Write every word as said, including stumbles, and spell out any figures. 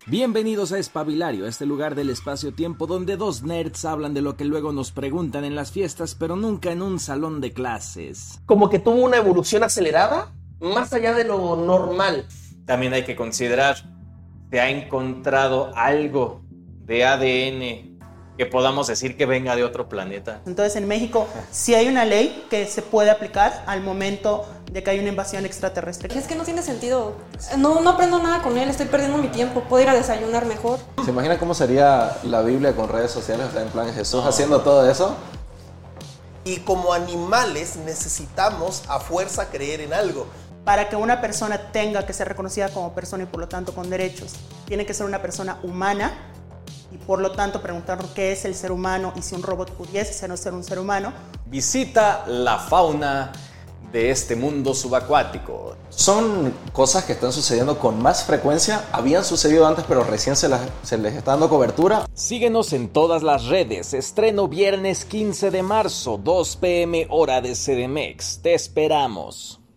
Bienvenidos a Espabilario, este lugar del espacio-tiempo donde dos nerds hablan de lo que luego nos preguntan en las fiestas, pero nunca en un salón de clases. Como que tuvo una evolución acelerada, más allá de lo normal. También hay que considerar, ¿se ha encontrado algo de A D N que podamos decir que venga de otro planeta? Entonces en México sí hay una ley que se puede aplicar al momento de que hay una invasión extraterrestre. Es que no tiene sentido. No, no aprendo nada con él, estoy perdiendo mi tiempo. Puedo ir a desayunar mejor. ¿Se imagina cómo sería la Biblia con redes sociales? O sea, en plan Jesús haciendo todo eso. Y como animales necesitamos a fuerza creer en algo. Para que una persona tenga que ser reconocida como persona y por lo tanto con derechos, tiene que ser una persona humana y por lo tanto preguntarnos qué es el ser humano y si un robot pudiese ser un ser humano. Visita la fauna de este mundo subacuático. Son cosas que están sucediendo con más frecuencia, habían sucedido antes pero recién se, las, se les está dando cobertura. Síguenos en todas las redes, estreno viernes quince de marzo, dos p m hora de C D M X, te esperamos.